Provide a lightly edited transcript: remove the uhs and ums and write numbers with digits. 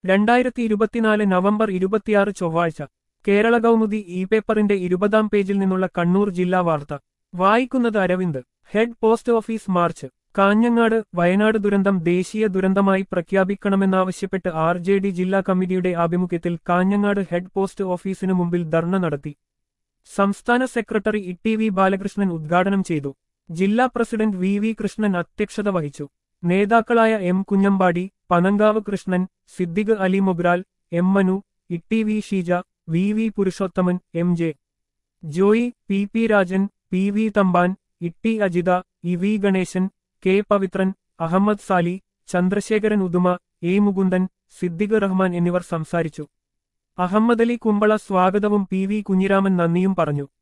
2024 November 26 ചൊവ്വാഴ്ച Kerala Kaumudi E പേപ്പറിന്റെ 20-ാം പേജിൽ നിന്നുള്ള കണ്ണൂർ ജില്ലാ വാർത്ത വായിക്കുന്നത് Aravind. Head post office march. Kanhangad. Wayanad ദുരന്തം ദേശീയ ദുരന്തമായി പ്രഖ്യാപിക്കണമെന്നാവശ്യപ്പെട്ട് RJD ജില്ലാ കമ്മിറ്റിയുടെ ആഭിമുഖ്യത്തിൽ കാഞ്ഞങ്ങാട് ഹെഡ് പോസ്റ്റ് ഓഫീസിനു മുമ്പിൽ ധർണ നടത്തി. സംസ്ഥാന സെക്രട്ടറി TV ബാലകൃഷ്ണൻ ഉദ്ഘാടനം ചെയ്തു. ജില്ലാ പ്രസിഡന്റ് VV കൃഷ്ണൻ അധ്യക്ഷത വഹിച്ചു. നേതാക്കളായ M Kunhambadi, Panankav Krishnan, Siddique Ali Mogral, M Manu, TV Sheeja, VV Purushothaman, MJ Joy, PP Rajan, PV Thampan, T Ajitha, EV Ganesan, K Pavithran, Ahmed Sali, Chandrasekharan Uduma, A Mukundan, Siddique Rahman എന്നിവർ സംസാരിച്ചു. അഹമ്മദലി കുമ്പള സ്വാഗതവും PV കുഞ്ഞിരാമൻ നന്ദിയും പറഞ്ഞു.